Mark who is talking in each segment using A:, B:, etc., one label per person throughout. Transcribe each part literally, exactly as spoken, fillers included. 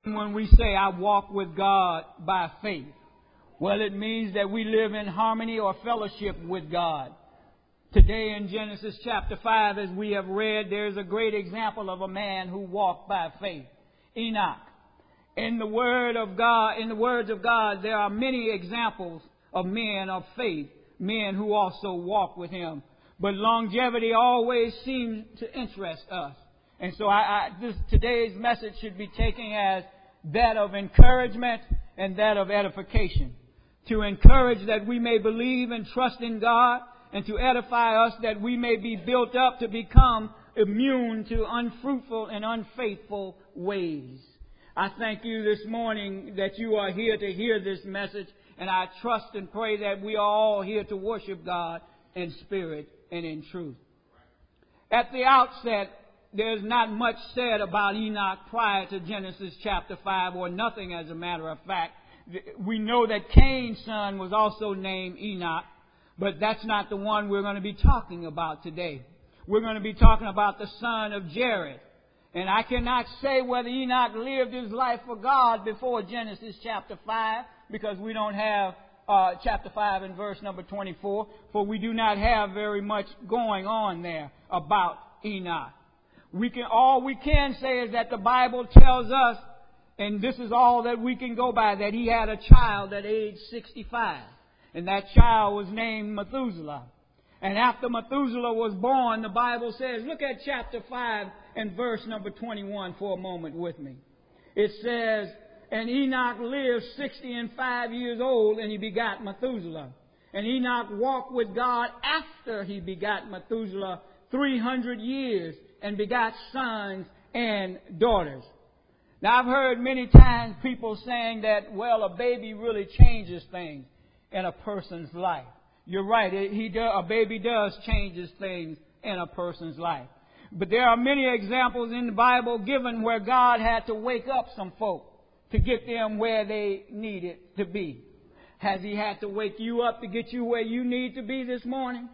A: When we say, I walk with God by faith, well, it means that we live in harmony or fellowship with God. Today in Genesis chapter five, as we have read, there's a great example of a man who walked by faith, Enoch. In the word of God, in the words of God, there are many examples of men of faith, men who also walk with Him. But longevity always seems to interest us. And so I, I, this, today's message should be taken as that of encouragement and that of edification. To encourage that we may believe and trust in God, and to edify us that we may be built up to become immune to unfruitful and unfaithful ways. I thank you this morning that you are here to hear this message, and I trust and pray that we are all here to worship God in spirit and in truth. At the outset, there's not much said about Enoch prior to Genesis chapter five, or nothing as a matter of fact. We know that Cain's son was also named Enoch, but that's not the one we're going to be talking about today. We're going to be talking about the son of Jared. And I cannot say whether Enoch lived his life for God before Genesis chapter five, because we don't have uh, chapter five and verse number twenty-four, for we do not have very much going on there about Enoch. We can, all we can say is that the Bible tells us, and this is all that we can go by, that he had a child at age sixty-five. And that child was named Methuselah. And after Methuselah was born, the Bible says, look at chapter five and verse number twenty-one for a moment with me. It says, and Enoch lived sixty and five years old, and he begot Methuselah. And Enoch walked with God after he begot Methuselah three hundred years, and begot sons and daughters. Now, I've heard many times people saying that, well, a baby really changes things in a person's life. You're right. He do, a baby does changes things in a person's life. But there are many examples in the Bible given where God had to wake up some folk to get them where they needed to be. Has He had to wake you up to get you where you need to be this morning?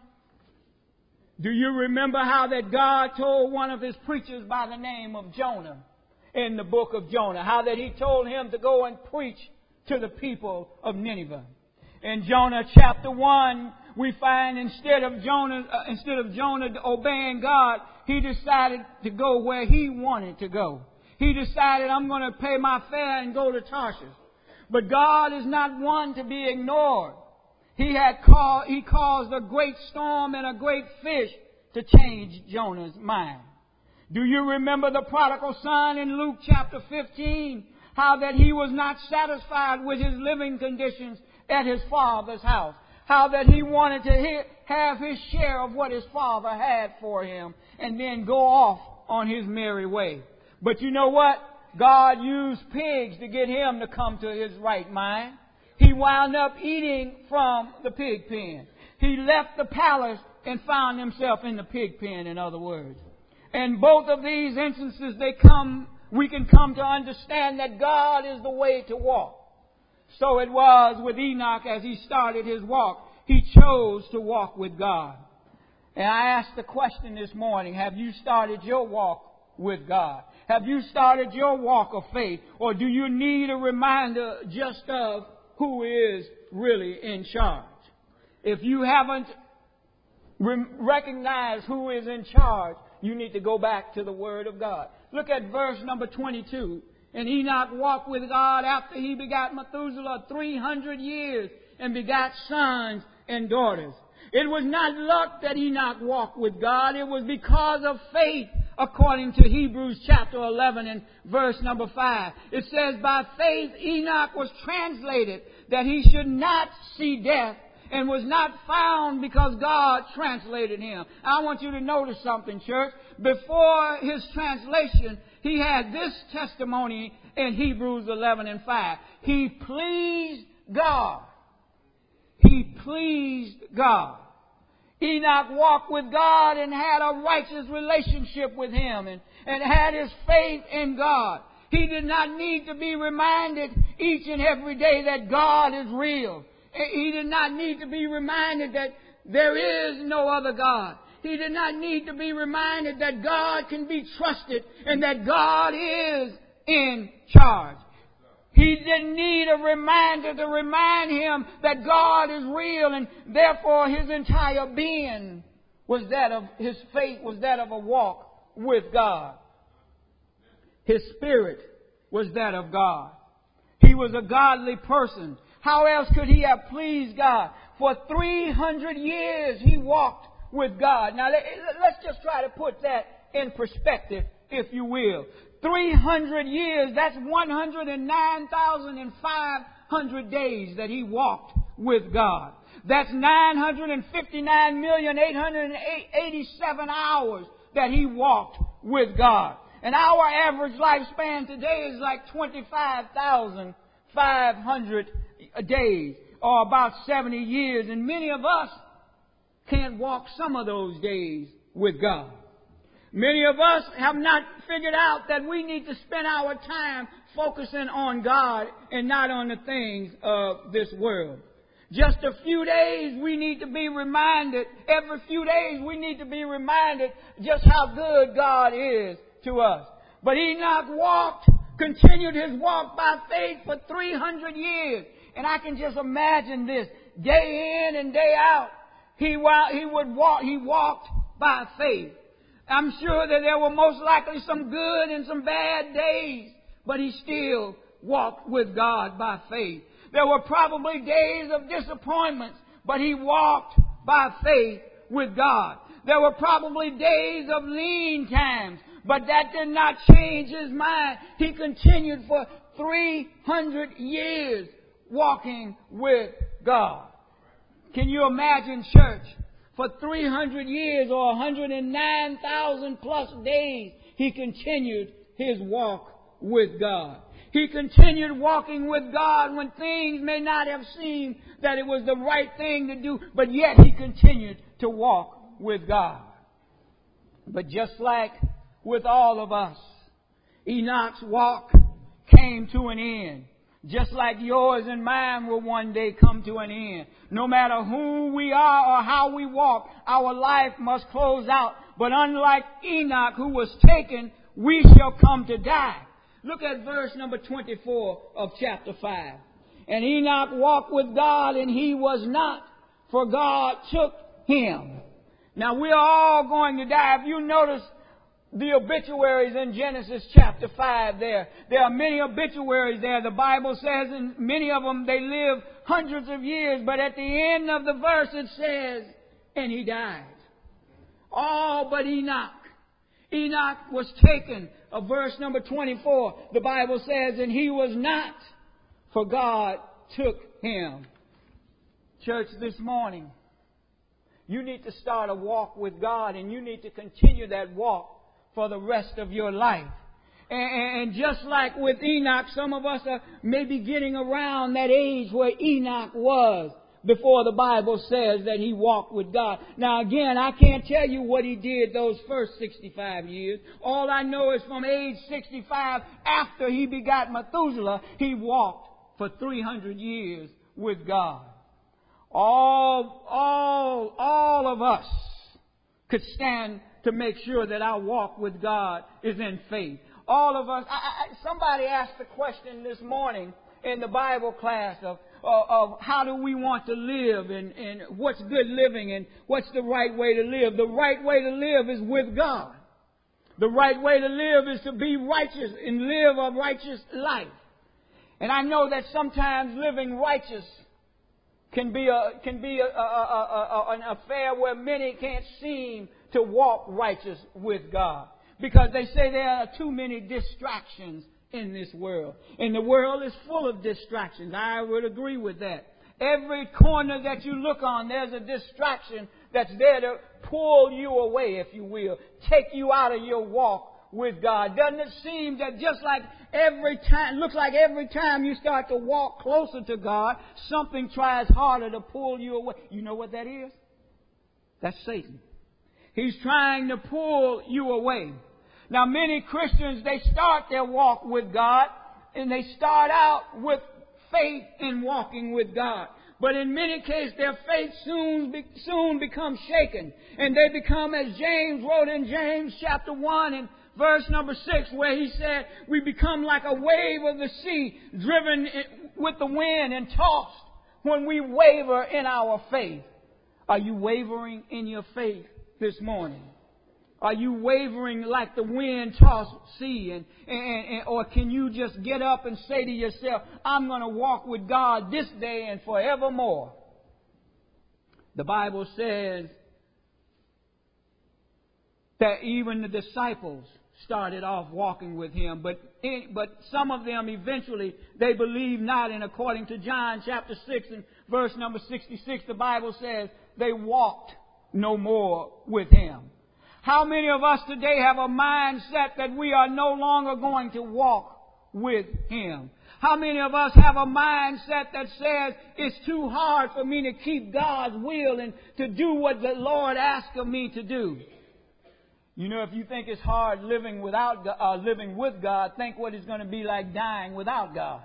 A: Do you remember how that God told one of His preachers by the name of Jonah in the book of Jonah, how that He told him to go and preach to the people of Nineveh? In Jonah chapter one, we find instead of Jonah, uh, instead of Jonah obeying God, he decided to go where he wanted to go. He decided, I'm going to pay my fare and go to Tarshish. But God is not one to be ignored. He had called, he caused a great storm and a great fish to change Jonah's mind. Do you remember the prodigal son in Luke chapter fifteen? How that he was not satisfied with his living conditions at his father's house. How that he wanted to hear, have his share of what his father had for him, and then go off on his merry way. But you know what? God used pigs to get him to come to his right mind. He wound up eating from the pig pen. He left the palace and found himself in the pig pen, in other words. And both of these instances, they come, we can come to understand that God is the way to walk. So it was with Enoch as he started his walk. He chose to walk with God. And I asked the question this morning, have you started your walk with God? Have you started your walk of faith? Or do you need a reminder just of who is really in charge? If you haven't re- recognized who is in charge, you need to go back to the Word of God. Look at verse number twenty-two. And Enoch walked with God after he begot Methuselah three hundred years and begot sons and daughters. It was not luck that Enoch walked with God. It was because of faith, according to Hebrews chapter eleven and verse number five. It says, by faith Enoch was translated that he should not see death, and was not found because God translated him. I want you to notice something, church. Before his translation, he had this testimony in Hebrews eleven and five. He pleased God. He pleased God. Enoch walked with God and had a righteous relationship with Him, and, and had his faith in God. He did not need to be reminded each and every day that God is real. He did not need to be reminded that there is no other God. He did not need to be reminded that God can be trusted and that God is in charge. He didn't need a reminder to remind him that God is real, and therefore his entire being was that of, his faith was that of a walk with God. His spirit was that of God. He was a godly person. How else could he have pleased God? For three hundred years he walked with God. Now let's just try to put that in perspective, if you will. three hundred years, that's one hundred nine thousand five hundred days that he walked with God. That's nine hundred fifty-nine million eight hundred eighty-seven hours that he walked with God. And our average lifespan today is like twenty-five thousand five hundred days, or about seventy years. And many of us can't walk some of those days with God. Many of us have not figured out that we need to spend our time focusing on God and not on the things of this world. Just a few days we need to be reminded, every few days we need to be reminded just how good God is to us. But Enoch walked, continued his walk by faith for three hundred years. And I can just imagine this, day in and day out, he, he would walk, he walked by faith. I'm sure that there were most likely some good and some bad days, but he still walked with God by faith. There were probably days of disappointments, but he walked by faith with God. There were probably days of lean times, but that did not change his mind. He continued for three hundred years walking with God. Can you imagine, church? For three hundred years, or one hundred nine thousand plus days, he continued his walk with God. He continued walking with God when things may not have seemed that it was the right thing to do, but yet he continued to walk with God. But just like with all of us, Enoch's walk came to an end. Just like yours and mine will one day come to an end. No matter who we are or how we walk, our life must close out. But unlike Enoch, who was taken, we shall come to die. Look at verse number twenty-four of chapter five. And Enoch walked with God, and he was not, for God took him. Now we are all going to die. If you notice the obituaries in Genesis chapter five there. There are many obituaries there. The Bible says, and many of them, they live hundreds of years. But at the end of the verse it says, and he died. All but Enoch. Enoch was taken. Of verse number twenty-four, the Bible says, and he was not, for God took him. Church, this morning, you need to start a walk with God, and you need to continue that walk for the rest of your life. And, and just like with Enoch, some of us are maybe getting around that age where Enoch was before the Bible says that he walked with God. Now again, I can't tell you what he did those first sixty-five years. All I know is from age sixty-five, after he begot Methuselah, he walked for three hundred years with God. All, all, all of us could stand to make sure that our walk with God is in faith. All of us. I, I, somebody asked the question this morning in the Bible class of, of, of how do we want to live, and, and what's good living, and what's the right way to live. The right way to live is with God. The right way to live is to be righteous and live a righteous life. And I know that sometimes living righteous can be a can be a, a, a, a, an affair where many can't seem to walk righteous with God, because they say there are too many distractions in this world. And the world is full of distractions. I would agree with that. Every corner that you look on, there's a distraction that's there to pull you away, if you will, take you out of your walk with God. Doesn't it seem that just like every time, looks like every time you start to walk closer to God, something tries harder to pull you away? You know what that is? That's Satan. He's trying to pull you away. Now, many Christians, they start their walk with God, and they start out with faith in walking with God. But in many cases, their faith soon be, soon becomes shaken. And they become, as James wrote in James chapter one and verse number six, where he said, we become like a wave of the sea, driven with the wind and tossed when we waver in our faith. Are you wavering in your faith this morning? Are you wavering like the wind-tossed sea? And, and, and, or can you just get up and say to yourself, I'm going to walk with God this day and forevermore? The Bible says that even the disciples started off walking with him, but but some of them eventually, they believed not. And according to John chapter six and verse number sixty-six, the Bible says they walked no more with him. How many of us today have a mindset that we are no longer going to walk with him? How many of us have a mindset that says it's too hard for me to keep God's will and to do what the Lord asked of me to do? You know, if you think it's hard living without uh, living with God, think what it's going to be like dying without God.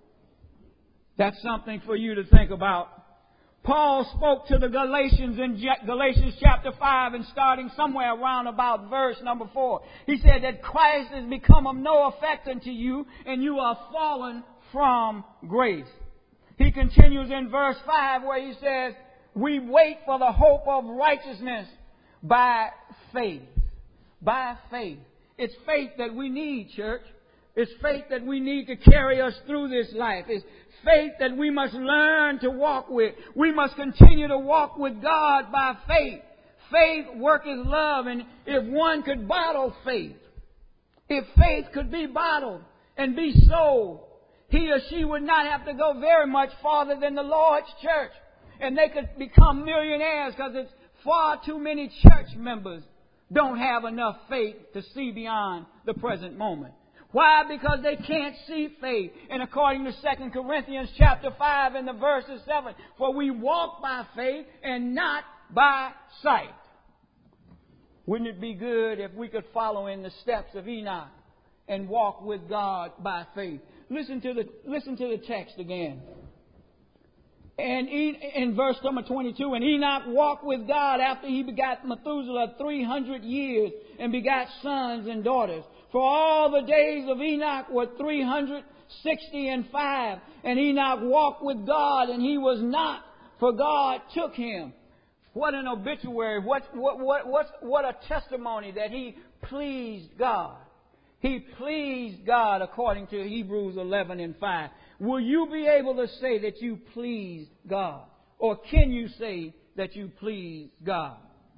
A: That's something for you to think about. Paul spoke to the Galatians in Galatians chapter five and starting somewhere around about verse number four. He said that Christ has become of no effect unto you and you are fallen from grace. He continues in verse five where he says, we wait for the hope of righteousness by faith. By faith. It's faith that we need, church. It's faith that we need to carry us through this life. It's faith that we must learn to walk with. We must continue to walk with God by faith. Faith worketh love. And if one could bottle faith, if faith could be bottled and be sold, he or she would not have to go very much farther than the Lord's church. And they could become millionaires because it's far too many church members don't have enough faith to see beyond the present moment. Why? Because they can't see faith. And according to Second Corinthians chapter five and the verses seven, for we walk by faith and not by sight. Wouldn't it be good if we could follow in the steps of Enoch and walk with God by faith? Listen to the, listen to the text again. And in verse number twenty-two, and Enoch walked with God after he begat Methuselah three hundred years and begat sons and daughters. For all the days of Enoch were three hundred sixty and five. And Enoch walked with God, and he was not, for God took him. What an obituary! What what what what what a testimony that he pleased God. He pleased God according to Hebrews eleven and five. Will you be able to say that you pleased God? Or can you say that you pleased God?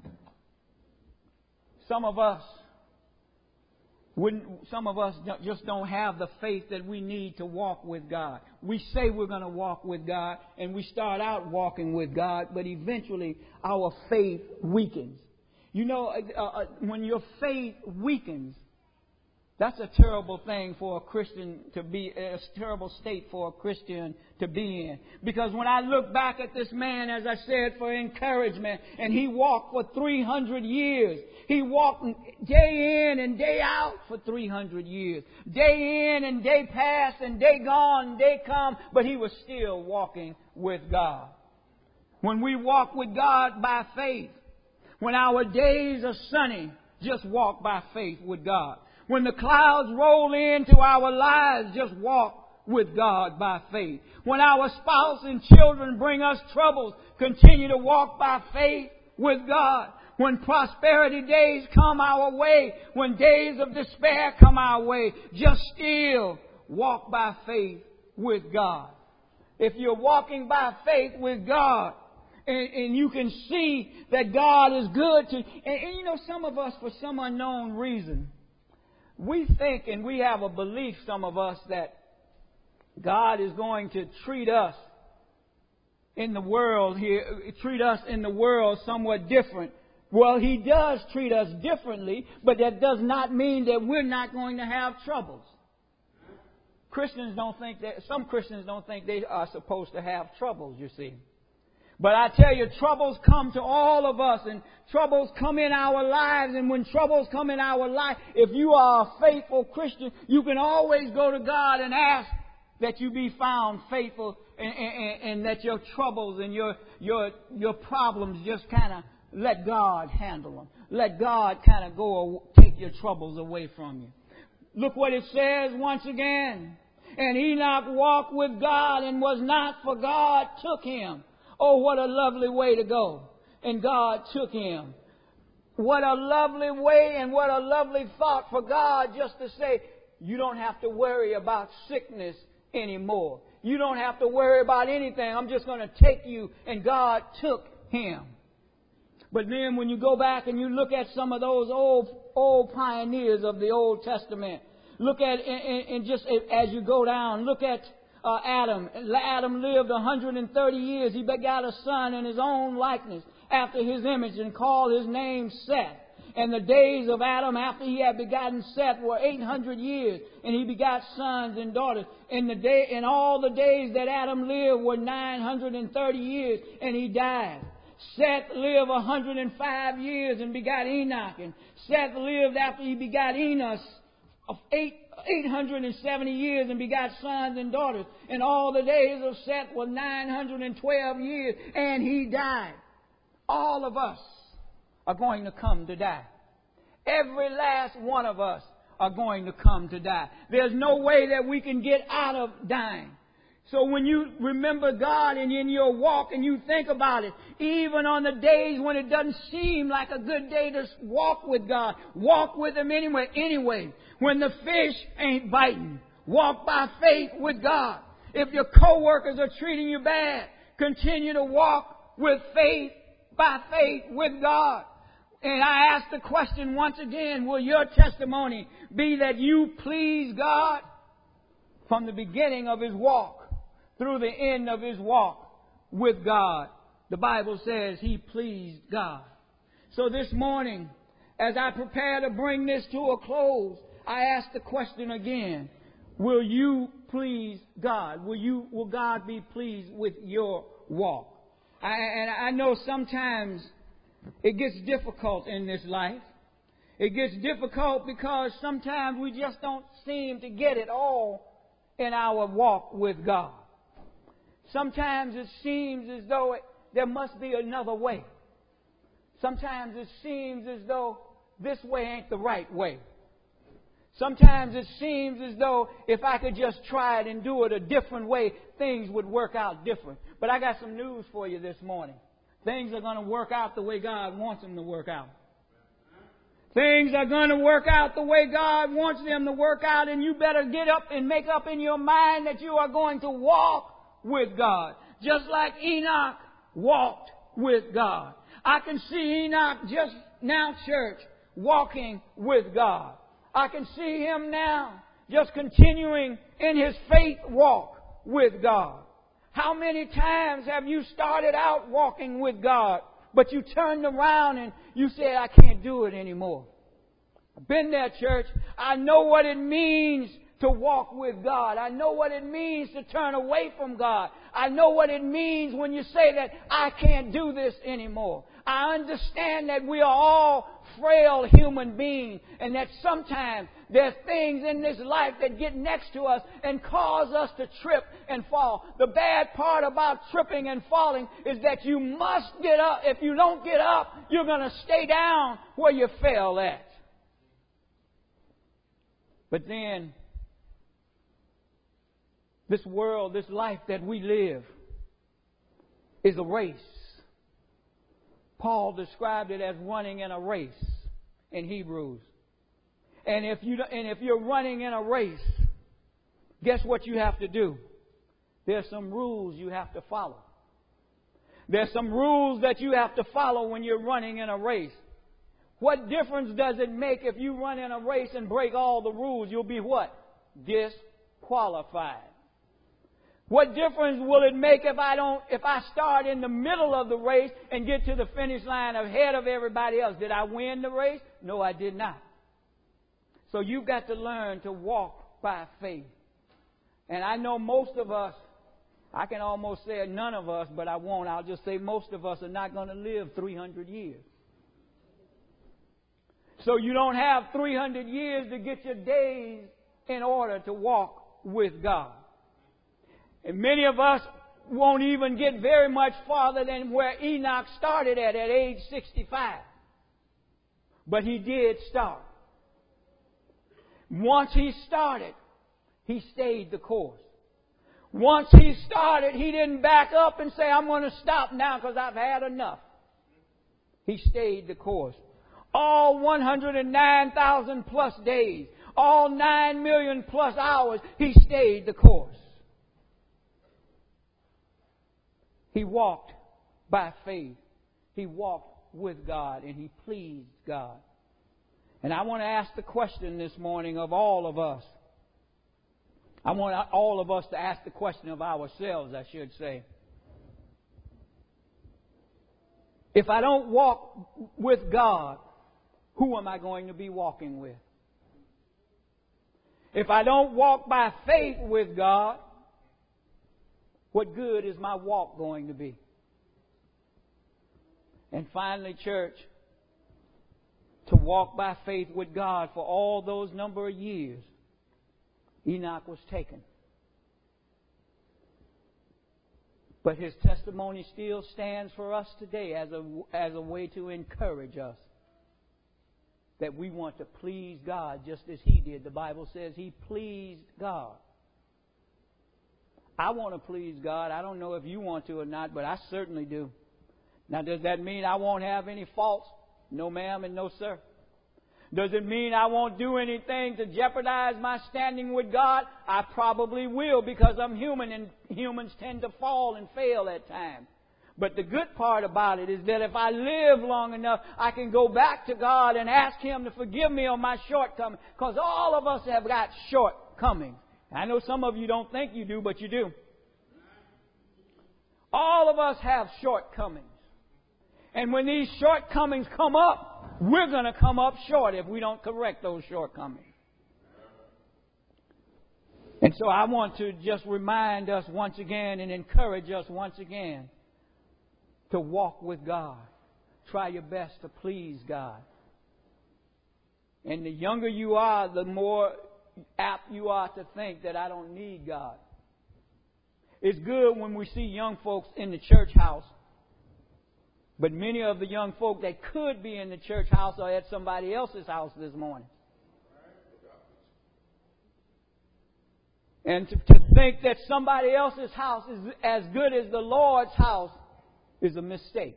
A: Some of us wouldn't, some of us just don't have the faith that we need to walk with God. We say we're going to walk with God, and we start out walking with God, but eventually our faith weakens. You know, uh, when your faith weakens, that's a terrible thing for a Christian to be, a terrible state for a Christian to be in. Because when I look back at this man, as I said, for encouragement, and he walked for three hundred years. He walked day in and day out for three hundred years. Day in and day past and day gone and day come, but he was still walking with God. When we walk with God by faith, when our days are sunny, just walk by faith with God. When the clouds roll into our lives, just walk with God by faith. When our spouse and children bring us troubles, continue to walk by faith with God. When prosperity days come our way, when days of despair come our way, just still walk by faith with God. If you're walking by faith with God, and, and you can see that God is good to, and, and you know, some of us, for some unknown reason, we think and we have a belief, some of us, that God is going to treat us in the world here, treat us in the world somewhat different. Well, He does treat us differently, but that does not mean that we're not going to have troubles. Christians don't think that, some Christians don't think they are supposed to have troubles, you see. But I tell you, troubles come to all of us, and troubles come in our lives. And when troubles come in our life, if you are a faithful Christian, you can always go to God and ask that you be found faithful, and, and, and that your troubles and your your your problems just kind of let God handle them. Let God kind of go take take your troubles away from you. Look what it says once again. And Enoch walked with God and was not, for God took him. Oh, what a lovely way to go. And God took him. What a lovely way and what a lovely thought for God just to say, you don't have to worry about sickness anymore. You don't have to worry about anything. I'm just going to take you. And God took him. But then when you go back and you look at some of those old old pioneers of the Old Testament, look at, and, and just as you go down, look at uh, Adam. Adam lived one hundred thirty years. He begot a son in his own likeness, after his image, and called his name Seth. And the days of Adam after he had begotten Seth were eight hundred years, and he begot sons and daughters. And the day, and all the days that Adam lived were nine hundred thirty years, and he died. Seth lived one hundred five years and begot Enoch. And Seth lived after he begot Enos of eight, eight hundred seventy years and begot sons and daughters. And all the days of Seth were nine hundred twelve years, and he died. All of us are going to come to die. Every last one of us are going to come to die. There's no way that we can get out of dying. So when you remember God and in your walk and you think about it, even on the days when it doesn't seem like a good day to walk with God, walk with Him anyway. Anyway, when the fish ain't biting, walk by faith with God. If your coworkers are treating you bad, continue to walk with faith, by faith with God. And I ask the question once again, will your testimony be that you please God from the beginning of His walk through the end of His walk with God? The Bible says He pleased God. So this morning, as I prepare to bring this to a close, I ask the question again, will you please God? Will you, will God be pleased with your walk? I, and I know sometimes it gets difficult in this life. It gets difficult because sometimes we just don't seem to get it all in our walk with God. Sometimes it seems as though it, there must be another way. Sometimes it seems as though this way ain't the right way. Sometimes it seems as though if I could just try it and do it a different way, things would work out different. But I got some news for you this morning. Things are going to work out the way God wants them to work out. Things are going to work out the way God wants them to work out, and you better get up and make up in your mind that you are going to walk with God. Just like Enoch walked with God. I can see Enoch just now, church, walking with God. I can see him now just continuing in his faith walk with God. How many times have you started out walking with God, but you turned around and you said, I can't do it anymore? I've been there, church. I know what it means to walk with God. I know what it means to turn away from God. I know what it means when you say that I can't do this anymore. I understand that we are all frail human beings and that sometimes there's things in this life that get next to us and cause us to trip and fall. The bad part about tripping and falling is that you must get up. If you don't get up, you're going to stay down where you fell at. But then, this world, this life that we live is a race. Paul described it as running in a race in Hebrews. And if you and if you're running in a race, guess what you have to do? There's some rules you have to follow. There's some rules that you have to follow when you're running in a race. What difference does it make if you run in a race and break all the rules? You'll be what? Disqualified. What difference will it make if I don't, if I start in the middle of the race and get to the finish line ahead of everybody else? Did I win the race? No, I did not. So you've got to learn to walk by faith. And I know most of us, I can almost say none of us, but I won't. I'll just say most of us are not going to live three hundred years. So you don't have three hundred years to get your days in order to walk with God. And many of us won't even get very much farther than where Enoch started at, at age sixty-five. But he did start. Once he started, he stayed the course. Once he started, he didn't back up and say, I'm going to stop now because I've had enough. He stayed the course. All one hundred nine thousand plus days, all nine million plus hours, he stayed the course. He walked by faith. He walked with God and he pleased God. And I want to ask the question this morning of all of us. I want all of us to ask the question of ourselves, I should say. If I don't walk with God, who am I going to be walking with? If I don't walk by faith with God, what good is my walk going to be? And finally, church, to walk by faith with God for all those number of years, Enoch was taken. But his testimony still stands for us today as a, as a way to encourage us that we want to please God just as he did. The Bible says he pleased God. I want to please God. I don't know if you want to or not, but I certainly do. Now, does that mean I won't have any faults? No, ma'am, and no, sir. Does it mean I won't do anything to jeopardize my standing with God? I probably will, because I'm human and humans tend to fall and fail at times. But the good part about it is that if I live long enough, I can go back to God and ask Him to forgive me on my shortcomings, because all of us have got shortcomings. I know some of you don't think you do, but you do. All of us have shortcomings. And when these shortcomings come up, we're going to come up short if we don't correct those shortcomings. And so I want to just remind us once again and encourage us once again to walk with God. Try your best to please God. And the younger you are, the more apt you are to think that I don't need God. It's good when we see young folks in the church house. But many of the young folk that could be in the church house are at somebody else's house this morning. And to, to think that somebody else's house is as good as the Lord's house is a mistake.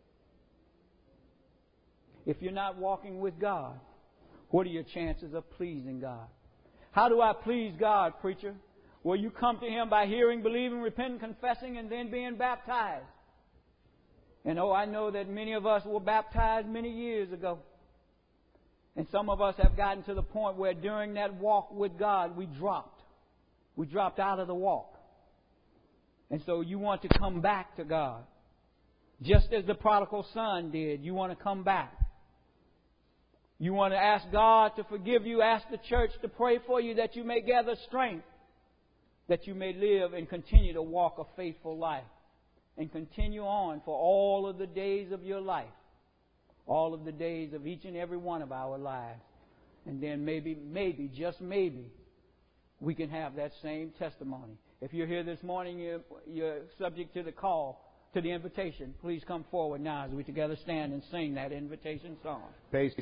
A: If you're not walking with God, what are your chances of pleasing God? How do I please God, preacher? Well, you come to Him by hearing, believing, repenting, confessing, and then being baptized. And oh, I know that many of us were baptized many years ago. And some of us have gotten to the point where during that walk with God, we dropped. We dropped out of the walk. And so you want to come back to God. Just as the prodigal son did, you want to come back. You want to ask God to forgive you, ask the church to pray for you that you may gather strength, that you may live and continue to walk a faithful life. And continue on for all of the days of your life. All of the days of each and every one of our lives. And then maybe, maybe, just maybe, we can have that same testimony. If you're here this morning, you're, you're subject to the call, to the invitation. Please come forward now as we together stand and sing that invitation song.